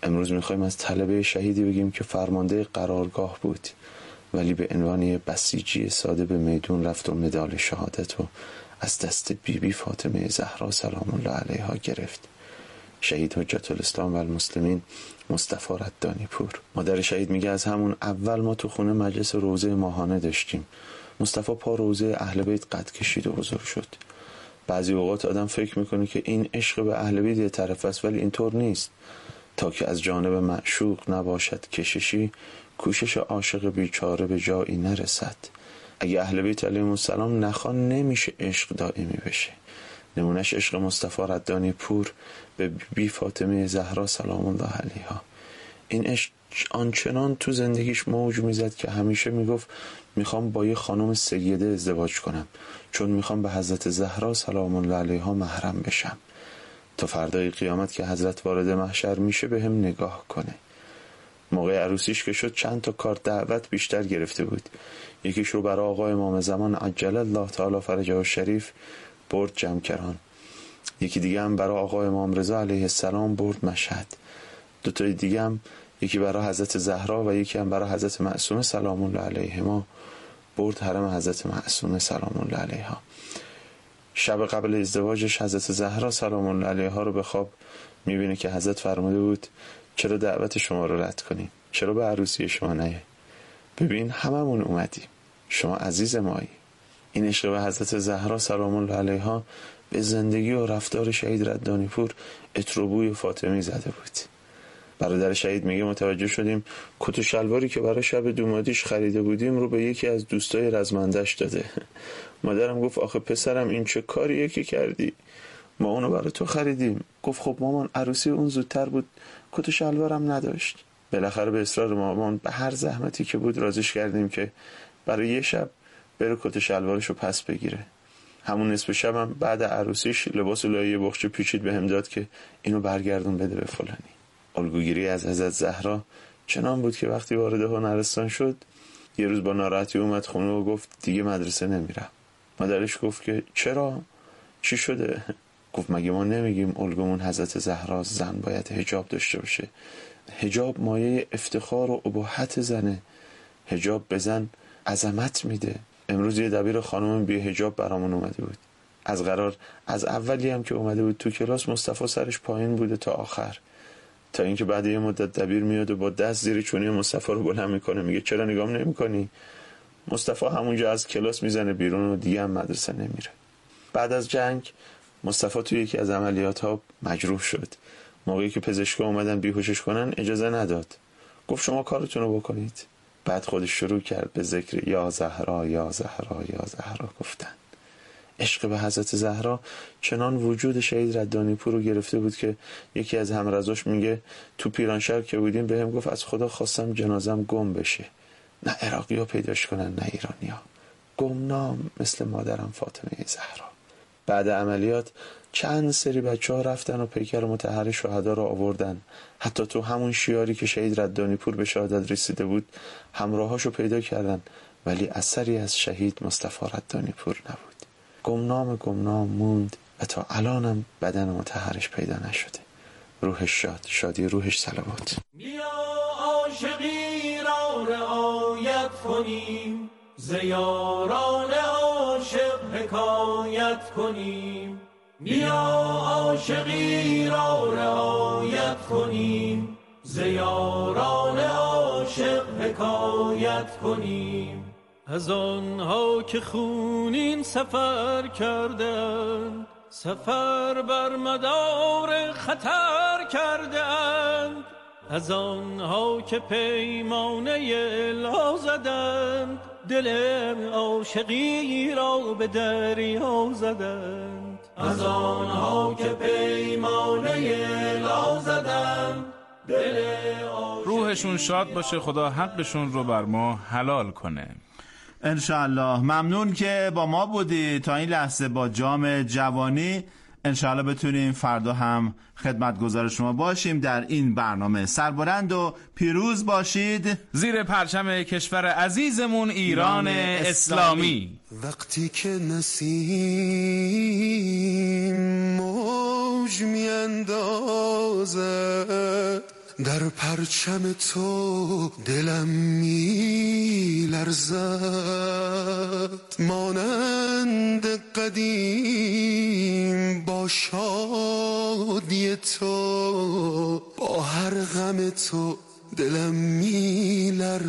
امروز میخوایم از طلبه شهیدی بگیم که فرمانده قرارگاه بود ولی به عنوان بسیجی ساده به میدون رفت و مدال شهادت و از دست بیبی فاطمه زهرا سلام الله علیها گرفت. شهید حجت الاسلام و المسلمین مصطفی ردانی پور. مادر شهید میگه از همون اول ما تو خونه مجلس روزه ماهانه داشتیم. مصطفی پا روزه اهل بیت قد کشید و بزرگ شد. بعضی اوقات آدم فکر میکنه که این عشق به اهل بیت یه طرف است ولی اینطور نیست. تا که از جانب معشوق نباشد کششی، کوشش عاشق بیچاره به جایی نرسد. اگه اهل بیت علیهم السلام نخوان نمیشه عشق دائمی بشه. نمونش عشق مصطفی ردانی پور به بی فاطمه زهرا سلام الله علیها. این عشق آنچنان تو زندگیش موج میزد که همیشه میگفت میخوام با یه خانم سیده ازدواج کنم چون میخوام به حضرت زهرا سلام الله علیها محرم بشم تا فردای قیامت که حضرت وارد محشر میشه به هم نگاه کنه. موقع عروسیش که شد چند تا کارت دعوت بیشتر گرفته بود. یکیش رو برای آقا امام زمان عجل الله تعالی فرجه الشریف برد جمکران، یکی دیگه هم برای آقا امام رضا علیه السلام برد مشهد، دو تا دیگه هم یکی برای حضرت زهرا و یکی هم برای حضرت معصومه سلام الله علیهما برد حرم حضرت معصومه سلام الله علیها. شب قبل ازدواجش حضرت زهرا سلام الله علیها رو به خواب میبینه که حضرت فرموده بود چرا دعوت شما رو رد کنیم، چرا به عروسی شما نیه، ببین هممون اومدیم، شما عزیز مایی. این عشق به حضرت زهرا سلام الله علیها به زندگی و رفتار شهید ردانی پور عطر و بوی فاطمی زده بود. برادر شهید میگه متوجه شدیم کت و شلواری که برای شب دومادیش خریده بودیم رو به یکی از دوستای رزمندش داده. مادرم گفت آخه پسرم این چه کاریه که کردی؟ ما اونو برای تو خریدیم. گفت خب مامان عروسی اون زودتر بود، کت و شلوارم نداشت. بالاخره به اصرار مامان به هر زحمتی که بود رازیش کردیم که برای یه شب بره کت و شلوارشو پس بگیره. همون نصف شبم بعد عروسیش لباس لایه بخچه پیچید بهم داد که اینو برگردون بده به فلانی. الگوگیری از حضرت زهرا چنان بود که وقتی وارد هنرستان شد یه روز با ناراحتی اومد خونه و گفت دیگه مدرسه نمیرم. مادرش گفت که چرا؟ چی شده؟ گفت مگه ما نمیگیم الگومون حضرت زهرا زن باید حجاب داشته باشه؟ حجاب مایه افتخار و اباحت زنه. حجاب به زن عظمت میده. امروز یه دبیر خانم بی حجاب برامون اومده بود. از اولی هم که اومده بود تو کلاس مصطفی سرش پایین بوده تا آخر، تا اینکه بعد یه مدت دبیر میاد و با دست زیر چونی مصطفی رو بلند میکنه، میگه چرا نگام نمیکنی؟ مصطفی همونجا از کلاس میزنه بیرون و دیگه هم مدرسه نمیره. بعد از جنگ مصطفی توی یکی از عملیات ها مجروح شد. موقعی که پزشکا اومدن بیهوشش کنن اجازه نداد، گفت شما کارتون رو بکنید. بعد خودش شروع کرد به ذکر یا زهرا یا زهرا یا زهرا گفتن. عشق به حضرت زهرا چنان وجود شهید ردانی پور رو گرفته بود که یکی از همرزاش میگه تو پیرانشهر که بودیم بهم گفت از خدا خواستم جنازم گم بشه، نه عراقی ها پیداش کنن نه ایرانی ها، گمنام مثل مادرم فاطمه زهرا. بعد عملیات چند سری بچه ها رفتن و پیکر مطهر شهدا رو آوردن. حتی تو همون شیاری که شهید ردانی پور به شهادت رسیده بود همراهاشو پیدا کردن ولی اثری از شهید مصطفی ردانی پور نبود. گمنام موند و تا الانم بدن مطهرش پیدا نشده. روحش شاد، شادی روحش صلوات. بیا عاشقی را رعایت کنیم، ز یاران عاشق حکایت کنیم. بیا عاشقی را رعایت کنیم، ز یاران عاشق حکایت کنیم. از آنها که خونین سفر کردند، سفر بر مدار خطر کردند. از آنها که پیمانه لا زدند، دل عاشقی را به دریا زدند. از آنها که پیمانه لا زدند، دل عاشقی. روحشون شاد باشه، خدا حقشون رو بر ما حلال کنه انشاءالله. ممنون که با ما بودی تا این لحظه با جام جوانی. انشاءالله بتونیم فردا هم خدمتگزار شما باشیم در این برنامه. سربلند و پیروز باشید زیر پرچم کشور عزیزمون ایران اسلامی. وقتی که نسیم موج میاندازد در پرچم تو دلم می لرزد، مانند قدیم با شادی تو، با هر غم تو دلم می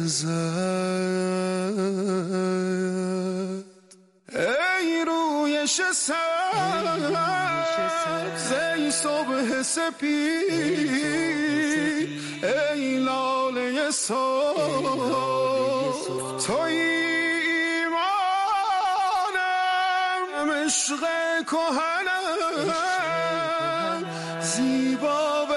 لرزد. ای رویش سبز، ای صبح سپید، ای لاله صبح، توی ایمانم، عشق کهنم، زیبا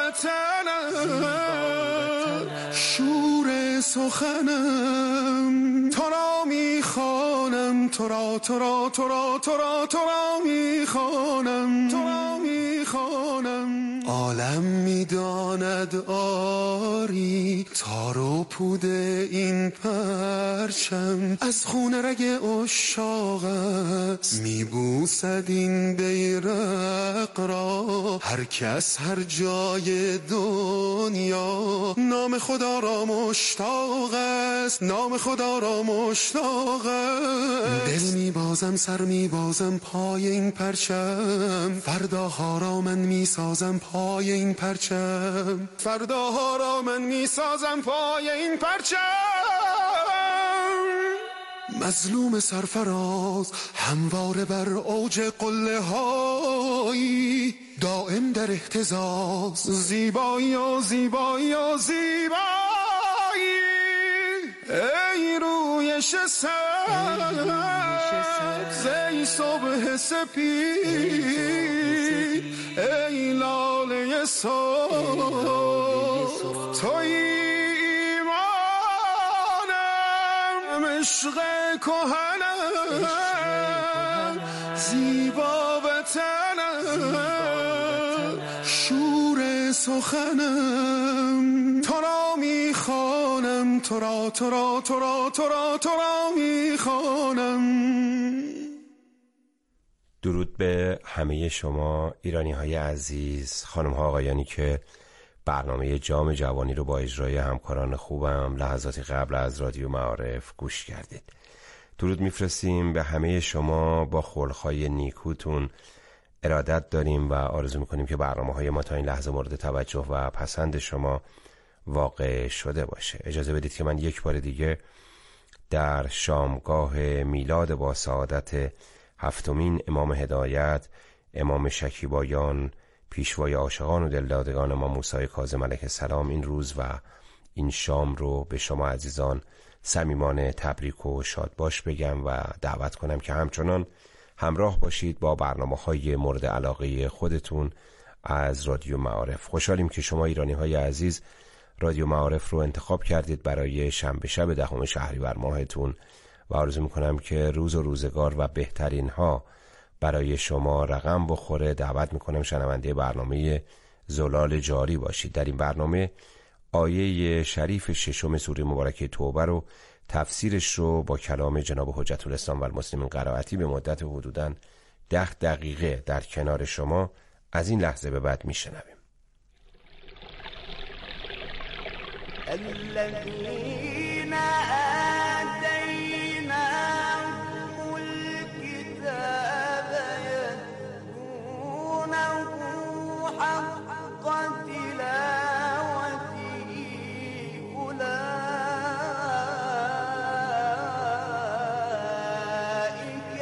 وطنم، شور سخنم، تو را میخوانم، تو را تو را تو را تو را تو را میخوانم، تو را میخوانم. عالم میداند آری تار و پود این پرچم، از خون رگ عشاق است میبوسد این بیرق را هر کس هر جای دنیا. نام خدا را مشتاق است، نام خدا را مشتاق است. دل میبازم، سر میبازم پای این پرچم، فرداها را من میسازم پای این پرچم، فرداها را من میسازم پای این پرچم. مظلوم سرفراز همواره بر اوج قله هایی، دائم در اهتزاز، زیبایی و زیبایی و زیبایی. ای رویش سبز، ای صبح سپید، ای لاله صبح، توی ایمانم، عشق کهنم، زیبا وطنم، شور سخنم، تو را میخوانم، تو را تو را تو را تو را تو را میخوانم. درود به همه شما ایرانی های عزیز، خانم ها آقایانی که برنامه جام جوانی رو با اجرای همکاران خوبم لحظاتی قبل از رادیو معارف گوش کردید. درود میفرستیم به همه شما، با خلق‌های نیکوتون ارادت داریم و آرزو میکنیم که برنامه‌های ما تا این لحظه مورد توجه و پسند شما واقع شده باشه. اجازه بدید که من یک بار دیگه در شامگاه میلاد با سعادت هفتمین امام هدایت، امام شکیبایان، پیشوای عاشقان و دلدادگان ما موسی کاظم علیه السلام، این روز و این شام رو به شما عزیزان صمیمانه تبریک و شادباش بگم و دعوت کنم که همچنان همراه باشید با برنامه‌های مورد علاقه خودتون از رادیو معارف. خوشحالیم که شما ایرانی های عزیز رادیو معارف رو انتخاب کردید برای شنبه شب 10 شهریور ماهتون و آرزو میکنم که روز و روزگار و بهترین ها برای شما رقم بخوره. دعوت میکنم شنونده برنامه زلال جاری باشید. در این برنامه آیه شریف 6 سوره مبارکه توبه رو تفسیرش رو با کلام جناب حجت الاسلام و المسلمین قرائتی به مدت حدوداً 10 دقیقه در کنار شما از این لحظه به بعد میشنویم. الذين آتيناهم الكتاب يتلونه حق تلاوته أولئك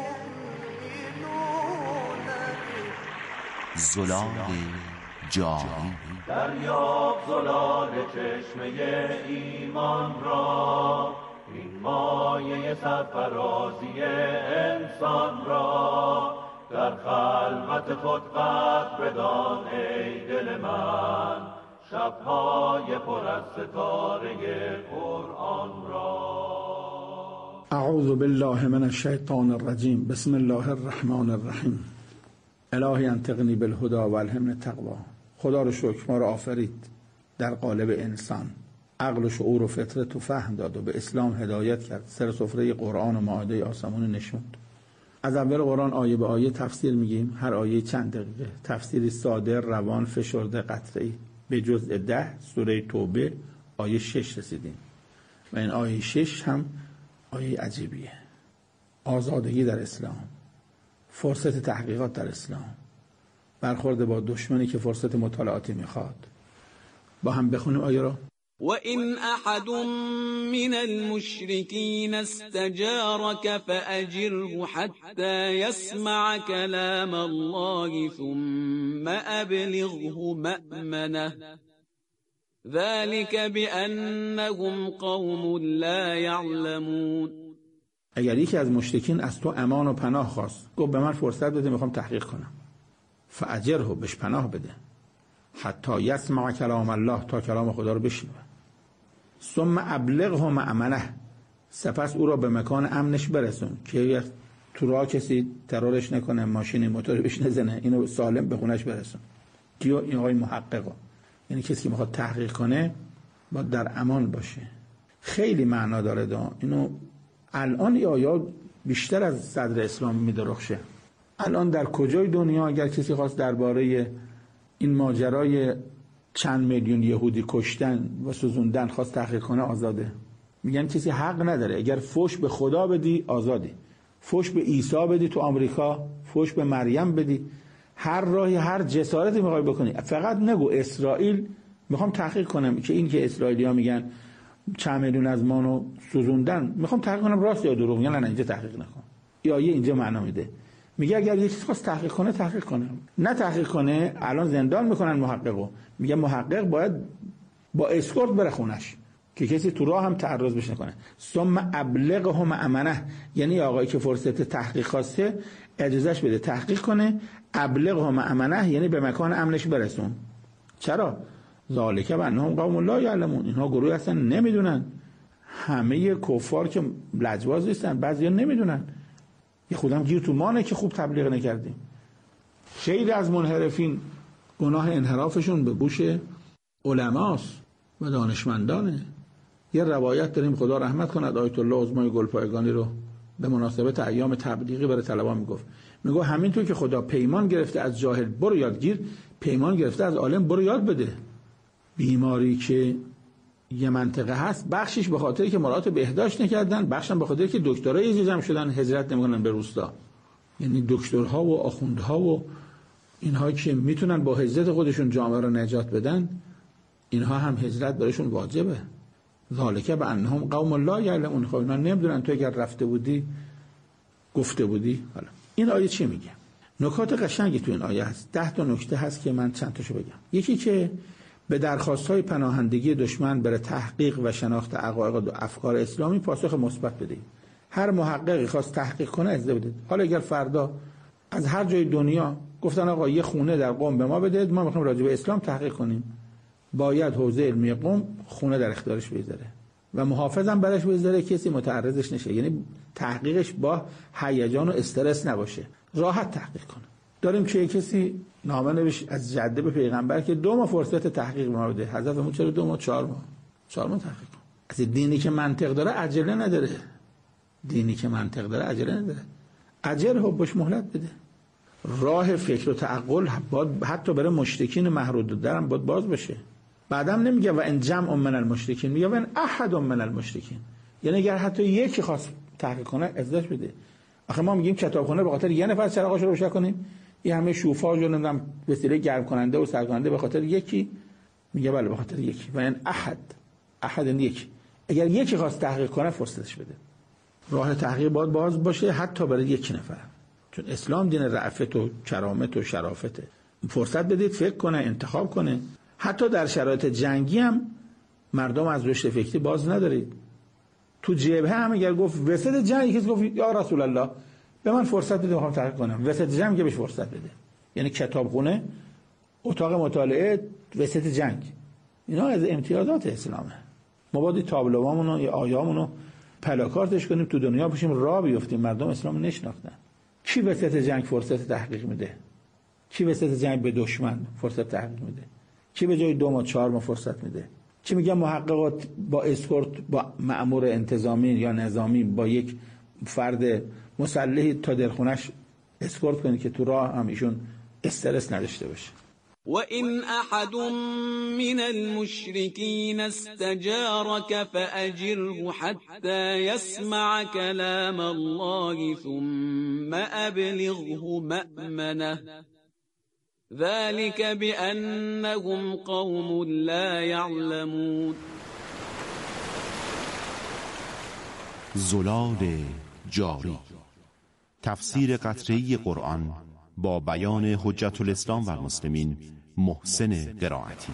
يؤمنون به. زلال جاری دریاب زلال چشمه ایمان را، این مایه سرفرازی انسان را، در خلوت خود قدر بدان ای دل من، شبهای پر از ستاره قرآن را. اعوذ بالله من الشیطان الرجیم. بسم الله الرحمن الرحیم. الهی انطقنی بالهدی و الهمنی التقوی. خدا رو شکر، ما رو آفرید در قالب انسان، عقل و شعور و فطرت و فهم داد و به اسلام هدایت کرد، سر سفره قرآن و مائده آسمون نشوند. از اول قرآن آیه به آیه تفسیر میگیم، هر آیه چند دقیقه، تفسیری ساده، روان، فشرده، قطعی، به جزء 10 سوره توبه آیه 6 رسیدیم و این آیه 6 هم آیه عجیبیه. آزادگی در اسلام، فرصت تحقیقات در اسلام، برخورد با دشمنی که فرصت مطالعاتی میخواد. با هم بخونیم آیه را. وَإِنْ أَحَدٌ مِّنَ الْمُشْرِكِينَ اسْتَجَارَكَ فَأَجِرْهُ حَتَّى يَسْمَعَ كَلَامَ اللَّهِ ثُمَّ أَبْلِغْهُ مَأْمَنَهُ ذَلِكَ بِأَنَّهُمْ قَوْمٌ لَا يَعْلَمُونَ. اگر یکی از مشرکین از تو امان و پناه خواست، گفت به من فرصت بده میخوام تحقیق کنم، فاجره، بهش پناه بده، حتی یسمع کلام الله، تا کلام خدا رو بشنوه، ثم ابلغه مأمنه، سپس او را به مکان امنش برسون که تو راه کسی ترورش نکنه، ماشینی موتوری بهش نزنه، اینو سالم به خونش برسون. کیو؟ این آقای محققا، یعنی کسی که میخواد تحقیق کنه باید در امان باشه. خیلی معنا داره اینو. الان این آیات بیشتر از صدر اسلام میدرخشه. الان در کجای دنیا اگر کسی خواست درباره این ماجرای چند میلیون یهودی کشتن و سوزوندن خواست تحقیق کنه، آزاده. میگن کسی حق نداره. اگر فوش به خدا بدی آزادی، فوش به عیسی بدی تو آمریکا، فوش به مریم بدی، هر راهی هر جسارتی میخوای بکنی، فقط نگو اسرائیل میخوام تحقیق کنم که این که اسرائیلی‌ها میگن چند میلیون از مانو سوزوندن، میخوام تحقیق کنم راست یا دروغ. میگن نه اینجا تحقیق نکن. یا اینجا معنا میده، میگه اگر یه چیز خواست تحقیق کنه تحقیق کنه، نه تحقیق کنه الان زندان میکنن محققو. میگه محقق باید با اسکورت بره خونش که کسی تو راه هم تعرض بش نکنه. ثم ابلغه مأمنه، یعنی آقایی که فرصت تحقیق خواسته اجازهش بده تحقیق کنه. ابلغه مأمنه یعنی به مکان امنش برسون. چرا؟ ذالک بانهم قوم لا یعلمون، اینها گروهی هستن نمیدونن. همه کفار که لجباز نیستن، بعضیا نمیدونن. یه خودم گیر تو مانه که خوب تبلیغ نکردیم. خیلی از منحرفین گناه انحرافشون به گوش علماست و دانشمندانه. یه روایت داریم، خدا رحمت کند، آیت الله عظمای گلپایگانی رو به مناسبت ایام تبلیغی برای طلبا میگفت همینطور که خدا پیمان گرفته از جاهل برو یادگیر، پیمان گرفته از عالم برو یاد بده. بیماری که یه منطقه هست، بخشش به خاطری که مراعات بهداشت نکردن، بخشم به خاطری که دکترای جمع شدن هجرت نمیکنن به روستا. یعنی دکترها و آخوندها و اینها که میتونن با هجرت خودشون جامعه رو نجات بدن، اینها هم هجرت برایشون واجبه. ذالک بانهم قوم لا یعلمون، خب اینا نمیدونن. تو اگر رفته بودی گفته بودی. حالا این آیه چی میگه؟ نکات قشنگی تو این آیه هست. 10 تا نکته هست که من چند تاشو بگم. یکی که به درخواست‌های پناهندگی دشمن برای تحقیق و شناخت عقاید و افکار اسلامی پاسخ مثبت بدید. هر محققی خواست تحقیق کنه اجازه بدید. حالا اگر فردا از هر جای دنیا گفتن آقا یه خونه در قم به ما بدید، ما می‌خوایم راجع به اسلام تحقیق کنیم، باید حوزه علمی قم خونه در اختیارش بذاره و محافظم برش بذاره، کسی متعرضش نشه. یعنی تحقیقش با هیجان و استرس نباشه، راحت تحقیق کنه. داریم که کسی نامه نوشت از جده به پیغمبر که 2 ماه فرصت تحقیق ما بده. حضرت چرا 2 ماه؟ 4 ماه. 4 ماه تحقیق کن. از دینی که منطق داره عجله نداره. دینی که منطق داره عجله نداره. عجله بهش مهلت بده. راه فکر و تعقل باید حتی برای مشرکین محدود درم باید باز بشه. بعدم نمیگه و ان جمع من المشرکین، میگه و ان احد من المشرکین. یعنی اگر حتی یکی خواست تحقیق کنه اجازه بده. آخه ما میگیم کتابخونه به خاطر یه نفر چراغاش رو روشن کنیم، این همه شوفاژ و نمیدونم وسیله گرم کننده و سرد کننده به خاطر یکی؟ میگه بله به خاطر یکی. و ان احد یکی. اگر یکی خواست تحقیق کنه فرصتش بده. راه تحقیق باید باز باشه حتی برای یک نفر، چون اسلام دین رأفت و کرامت و شرافته. فرصت بدید فکر کنه، انتخاب کنه. حتی در شرایط جنگی هم مردم از رشد فکری باز ندارید. تو جبهه هم اگر گفت وسط جنگ کسی گفت یا رسول الله به من فرصت بده میخوام تحقیق کنم، وسط جنگ که بهش فرصت بده. یعنی کتابخونه، اتاق مطالعه وسط جنگ، اینا از امتیازات اسلامه. ما باید تابلوامون و آیامون پلاکارتش کنیم تو دنیا بشیم راه بیفتیم. مردم اسلام نشناختن. کی وسط جنگ فرصت تحقیق میده؟ کی وسط جنگ به دشمن فرصت تحقیق میده؟ کی به جای 2 ماه 4 ماه فرصت میده؟ چی میگن محققات با اسکورت، با مأمور انتظامی یا نظامی، با یک فرد مسلحی تا در خونش اسکورت کنید که تو راه هم ایشون استرس نداشته باشه. وإن أحد من المشركين استجارك فأجره حتى يسمع كلام الله ثم أبلغه مأمنه ذلك بأنهم قوم لا يعلمون. زلال جاری، تفسیر قطعی قرآن با بیان حجت الاسلام و المسلمین محسن قرائتی.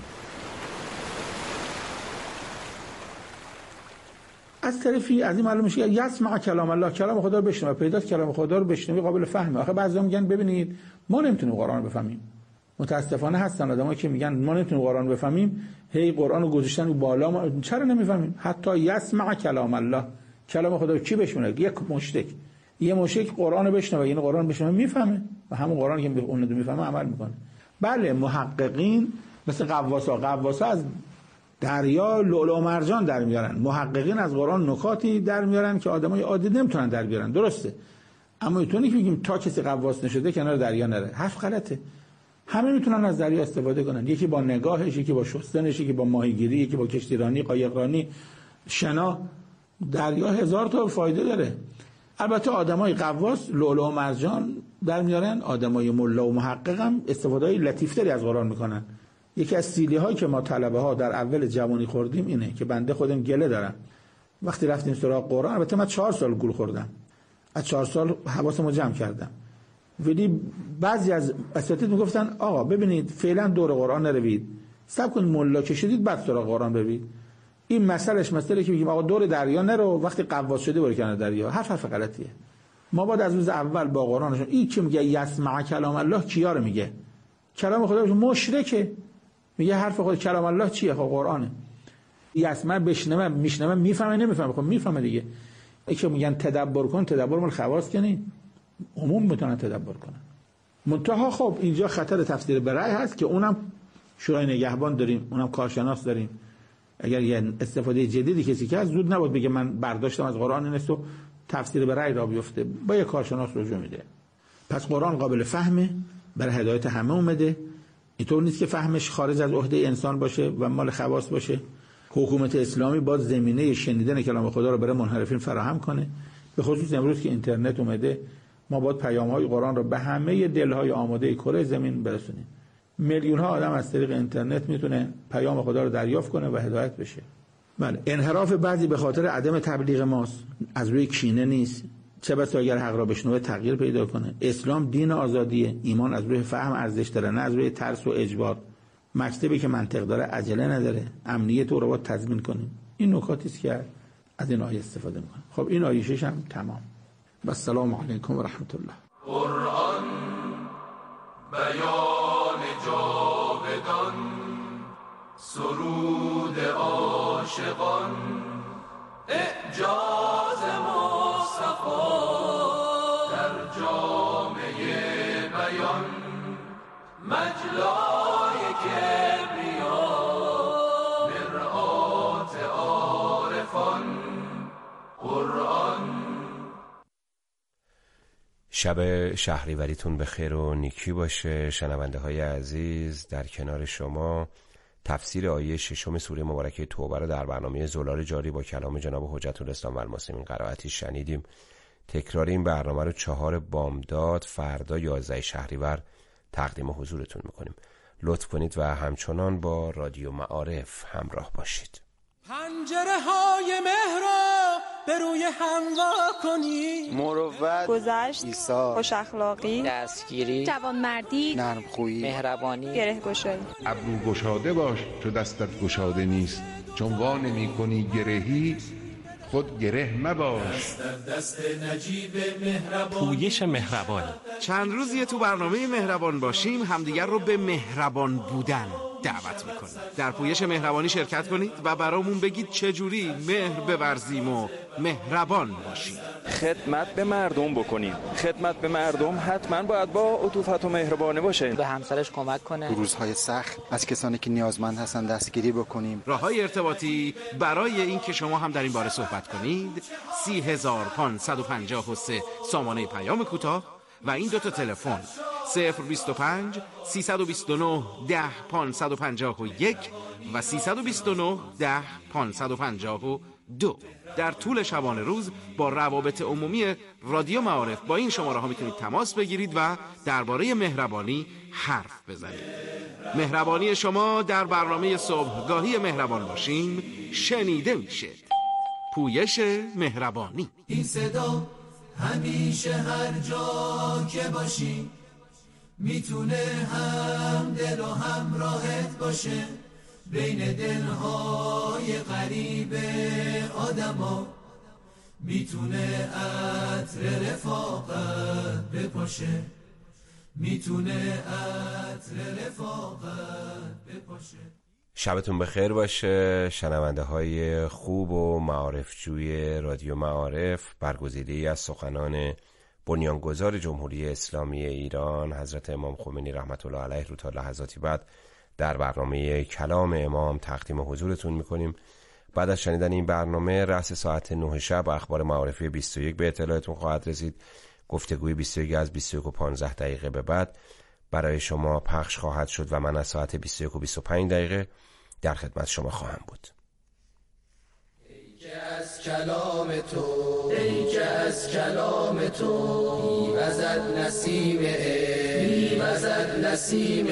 از طرفی از این معلوم میشه یسمع کلام الله، کلام خدا رو بشنوه، پیداست کلام خدا رو بشنوی قابل فهمه. آخه بعضیا میگن ببینید ما نمیتونیم قرآن رو بفهمیم. متاسفانه هستن آدمایی که میگن ما نمیتونیم قرآن رو بفهمیم، هی قرآن رو گذاشتن رو بالا، ما چرا نمیفهمیم؟ حتی یسمع کلام الله، کلام خدا رو کی بشنوه؟ یک مشرک، یه مشرک قرآن رو بشنوه، یعنی قرآن بشنوه میفهمه و همون قرآنی که اون رو میفهمه عمل میکنه. بله محققین مثل غواصا از دریا لؤلؤ و مرجان در میارن، محققین از قرآن نکاتی در میارن که آدمای عادی نمیتونن در بیارن، درسته، اما اینطوری که میگیم تا کسی غواص نشده کنار دریا نره، حرف غلطه. همه میتونن از دریا استفاده کنن، یکی با نگاهش، یکی با شستنش، یکی با ماهیگیری، یکی با کشتیرانی، قایقرانی، شنا. دریا هزار تا فایده داره. البته آدمای غواص لؤلؤ و مرجان در میارن، آدمای ملا و محقق هم استفاده‌های لطیف‌تری از قرآن میکنن. یکی از سیلی‌هایی که ما طلبه ها در اول جوانی خوردیم اینه که بنده خودم گله دارم. وقتی رفتیم سراغ قرآن، البته من 4 سال گول خوردم، از 4 سال حواسمو جمع کردم، ولی بعضی از اساتید میگفتن آقا ببینید فعلا دور قرآن نروید، صبر کنید ملا که شدید بعد سراغ قرآن بروید. این مسئله که میگیم آقا دور دریا نرو، وقتی غواص شده برو کنار دریا، حرف غلطیه. ما باید از روز اول با قرآنشون این که میگه یسمع کلام الله کیا رو میگه؟ کلام خدا مشرکه، میگه حرف خدا کلام الله چیه؟ خب قرآنه. یسمع بشنوه، میشنوه، میفهمه نمیفهمه؟ خب میفهمه دیگه. این که میگن تدبر کن، تدبر مال خواص کنی، عموم میتونن تدبر کنن. منتها خب اینجا خطر تفسیر به رأی هست که اونم شورای نگهبان داریم، اونم کارشناس داریم. اگر یه استفاده جدیدی کسی که زود نبود بگه من برداشتم از قرآن اینست و تفسیر به رأی را بیفته، با یه کارشناس رجوع میده. پس قرآن قابل فهمه، برای هدایت همه اومده، اینطور نیست که فهمش خارج از عهده انسان باشه و مال خواص باشه. حکومت اسلامی باید زمینه شنیدن کلام خدا رو برای منحرفین فراهم کنه، به خصوص امروز که اینترنت اومده. ما باید پیام‌های قرآن رو به همه دل‌های آماده کره زمین برسونیم. میلیون‌ها آدم از طریق اینترنت میتونه پیام خدا رو دریافت کنه و هدایت بشه. بله، انحراف بعضی به خاطر عدم تبلیغ ماست، از روی کینه نیست. چه بسا اگر حق را بشنوه تغییر پیدا کنه. اسلام دین آزادیه، ایمان از روی فهم ارزش داره، نه از روی ترس و اجبار. مکتبی که منطق داره عجله نداره، امنیت رو باید تضمین کنیم. این نکاتی است که از این آیه استفاده می‌کنه. خب این آیه 6 هم تمام. السلام علیکم و رحمت الله. قرآن بیان جاودان، سرود عاشقان، اعجاز مصطفی در جامعه بیان، مجلای کبریا، مرآت عارفان، قرآن. شب شهریوریتون به خیر و نیکی باشه. شنونده های عزیز، در کنار شما تفسیر آیه 6 سوره مبارکه توبه رو در برنامه زلال جاری با کلام جناب حجت الاسلام و المسلمین قرائتی شنیدیم. تکرار این برنامه رو 4 بامداد فردا 11 شهریور تقدیم حضورتون میکنیم. لطف کنید و همچنان با رادیو معارف همراه باشید. پنجره های مهر را به روی هم وا کنی، مروت، گذشت، ایثار، خوش اخلاقی، دستگیری، جوانمردی، نرمخویی، مهربانی، گره گشایی. ابرو گشاده باش چو دستت گشاده نیست، چون وا نمی کنی گرهی خود گره مباش. دست نجیب مهربان، پویش مهربانی. چند روزیه تو برنامه مهربان باشیم همدیگر رو به مهربان بودن دعوت میکنیم. در پویش مهربانی شرکت کنید و برامون بگید چجوری مهر بورزیم و مهربان باشیم. خدمت به مردم بکنیم. خدمت به مردم حتما باید با عطوفت و مهربانی باشه. به همسرش کمک کنه. تو روزهای سخت از کسانی که نیازمند هستن دستگیری بکنیم. راههای ارتباطی برای این که شما هم در این باره صحبت کنید 30553 سامانه پیام کوتاه و این 2 تلفن 025 329 10 551 و 329 10 552. در طول شبانه روز با روابط عمومی رادیو معارف با این شماره ها میتونید تماس بگیرید و درباره مهربانی حرف بزنید. مهربانی شما در برنامه صبحگاهی مهربان باشیم شنیده میشه. پویش مهربانی. این صدا همیشه هر جا که باشی میتونه هم دل و همراهت باشه، بین دلهای غریب آدما میتونه عطر رفاقت بپاشه، میتونه عطر رفاقت بپاشه. شبتون بخیر باشه شنونده های خوب و معارفجوی رادیو معارف. برگزیده‌ای از سخنان بنیانگذار جمهوری اسلامی ایران حضرت امام خمینی رحمت الله علیه رو تا لحظاتی بعد در برنامه کلام امام تقدیم حضورتون میکنیم. بعد از شنیدن این برنامه رأس ساعت 9 شب اخبار معارفی 21 به اطلاعتون خواهد رسید. گفتگوی 21 از 21 و 15 دقیقه به بعد برای شما پخش خواهد شد و من از ساعت 21 و 25 دقیقه در خدمت شما خواهم بود. ای که از کلام تو، ای که از کلام تو میوزد نسیم میوزد نسیم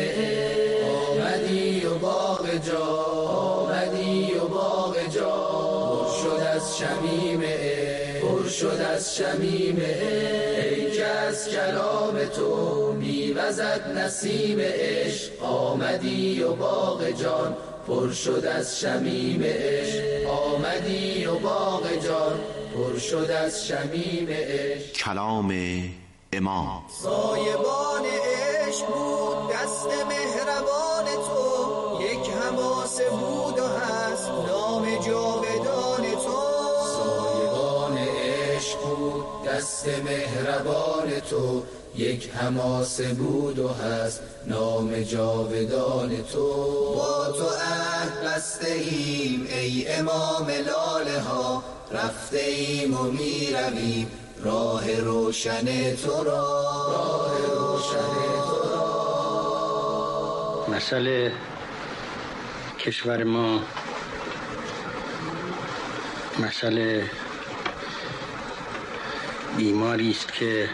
آمدی و باغ جا، آمدی و باغ جا پر شد از شمیم پر شد از شمیم ای که از کلام تو میوزد نسیم عشق آمدی و باغ جان پر شد از شمیم عشق آمدی و باغ جان پر شد از شمیم عشق. کلام امام. سایبان عشق بود دست مهربان تو، یک حماسه بود و هست نام جاودان تو. سایبان عشق بود دست مهربان تو، یک حماسه بود و هست نام جاودان تو. با تو عهد بسته ایم ای امام لاله ها، رفته ایم و می رویم راه روشن تو را، راه روشن تو را. مسئله کشور ما مسئله بیماری است که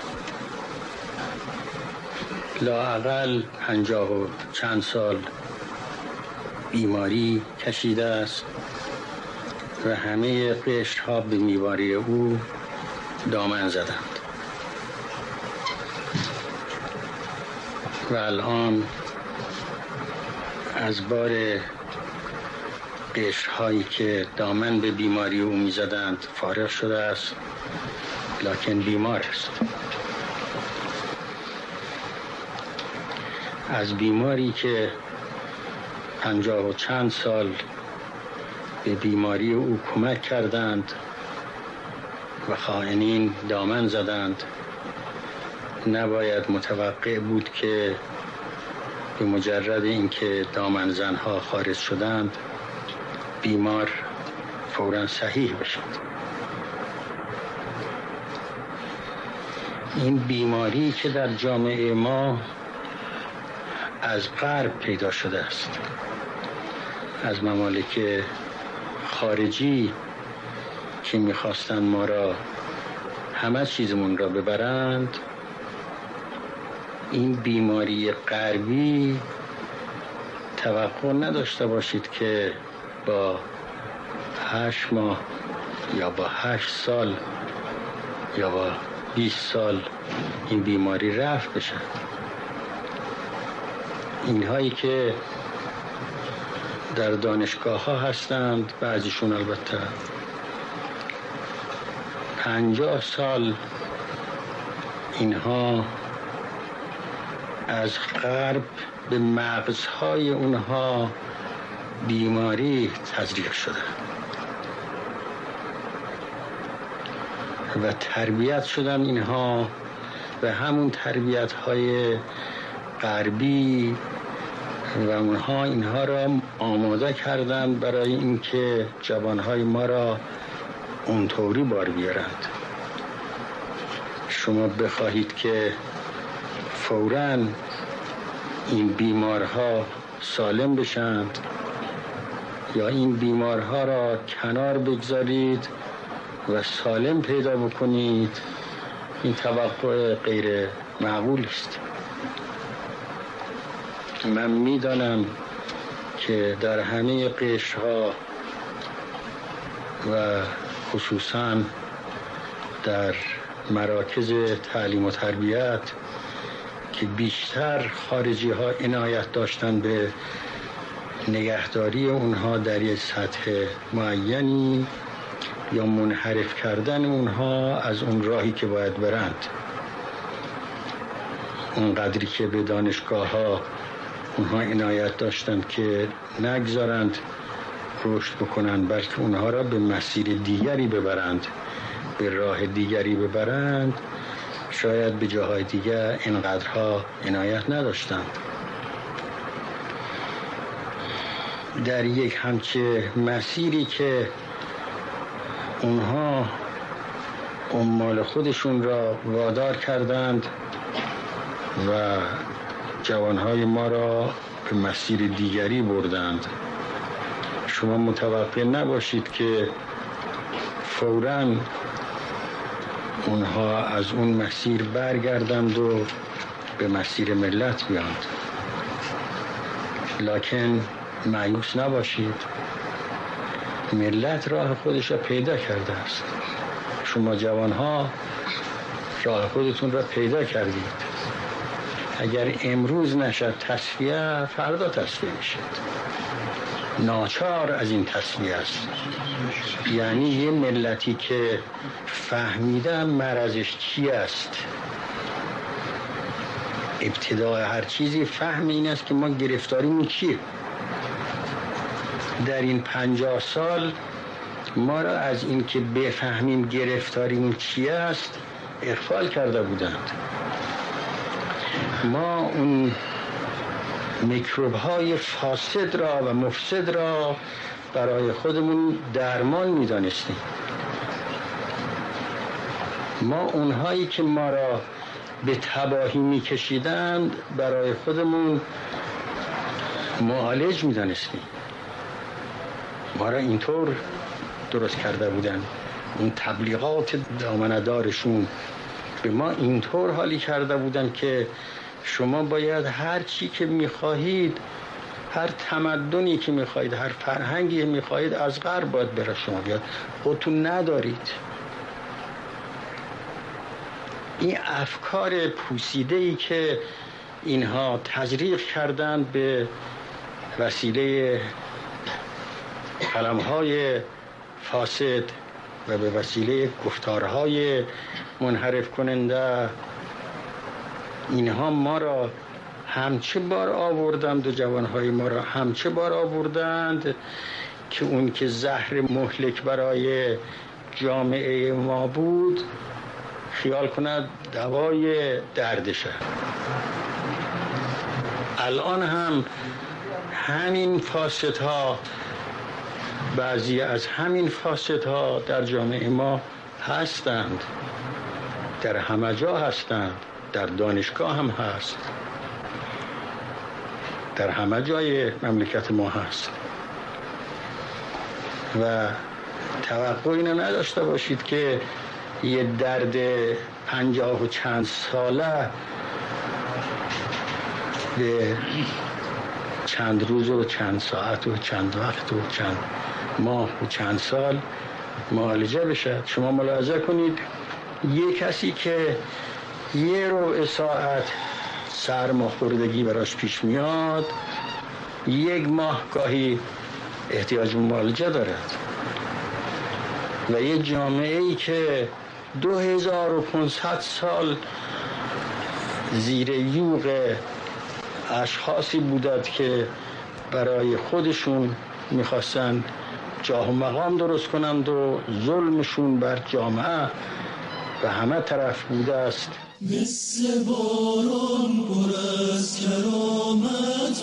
لااقل 50 و چند سال بیماری کشیده است و همه قشرها به بیماری او دامن زدند و الان از بار قشرهایی که دامن به بیماری او می زدند فارغ شده است، لکن بیمار است. از بیماری که 50 و چند سال به بیماری او کمک کردند و خائنین دامن زدند، نباید متوقع بود که به مجرد اینکه دامن زنها خارج شدند بیمار فوراً صحیح بشد. این بیماری که در جامعه ما از غرب پیدا شده است، از ممالک خارجی که می‌خواستند ما را همه چیزمون را ببرند، این بیماری غربی توقع نداشته باشید که با 8 ماه یا با 8 سال یا با 20 سال این بیماری رفع بشه. اینهایی که در دانشگاه ها هستند، بعضیشون البته 50 سال اینها از غرب به مغزهای اونها بیماری تزریق شده و تربیت شدن اینها به همون تربیت های غربی و اونها اینها را آماده کردن برای اینکه جوانهای ما را اونطوری بار بیارند. شما بخواهید که فوراً این بیمارها سالم بشند یا این بیمارها را کنار بگذارید و سالم پیدا بکنید، این توقع غیر معقول است. من میدانم که در همه قشرها و خصوصاً در مراکز تعلیم و تربیت که بیشتر خارجی ها عنایت داشتن به نگهداری اونها در یک سطح معینی یا منحرف کردن اونها از اون راهی که باید برند، اون قدری که به دانشگاه ها اونها عنایت داشتند که نگذارند رشد بکنند، بلکه اونها را به مسیر دیگری ببرند، به راه دیگری ببرند، شاید به جاهای دیگر اینقدرها عنایت نداشتند. در یک همچه مسیری که اونها عمال خودشون را وادار کردند و جوانهای ما را به مسیر دیگری بردند، شما متوقع نباشید که فوراً اونها از اون مسیر برگردند و به مسیر ملت بیاند. لکن مایوس نباشید، ملت راه خودش را پیدا کرده است. شما جوانها راه خودتون را پیدا کردید. اگر امروز نشد تصفیه، فردا تصفیه میشد. ناچار از این تصفیه است. یعنی یه ملتی که فهمیدن مرضش چی است، ابتدای هر چیزی فهم این است که ما گرفتاریمون چیه. در این 50 سال ما را از این که بفهمیم گرفتاریمون چی است اغفال کرده بودند. ما اون میکروب های فاسد را و مفسد را برای خودمون درمان می‌دانستیم. ما اونهایی که ما را به تباهی می‌کشیدند برای خودمون معالج می‌دانستیم. ما را اینطور درست کرده بودند. اون تبلیغات دامنه‌دارشون به ما اینطور حالی کرده بودند که شما باید هر چی که می‌خواهید، هر تمدنی که می‌خواهید، هر فرهنگی می‌خواهید از غرب باید برای شما بیاد، خودتون ندارید. این افکار پوسیده‌ای که اینها تزریق کردند به وسیله قلم‌های فاسد و به وسیله گفتارهای منحرف کننده، اینها ما را همچه بار آوردند و جوانهای ما را همچه بار آوردند که اون که زهر مهلک برای جامعه ما بود خیال کند دوای دردشه. الان هم همین فاسدها، بعضی از همین فاسدها در جامعه ما هستند، در همه جا هستند، در دانشگاه هم هست، در همه جای مملکت ما هست. و توقع اینو نداشته باشید که یه درد 50 و چند ساله به چند روز و چند ساعت و چند وقت و چند ماه و چند سال معالجه بشه. شما ملاحظه کنید یه کسی که یه ربع ساعت سرماخوردگی براش پیش میاد، 1 ماه گاهی احتیاج به معالجه دارد. و یه جامعه ای که 2500 سال زیر یوغ اشخاصی بودند که برای خودشون میخواستن جاه و مقام درست کنند و ظلمشون بر جامعه و همه طرف بوده است. مثل باران پر از کرامت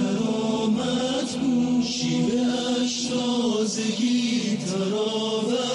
بود، شیوه اش تازگی تراوت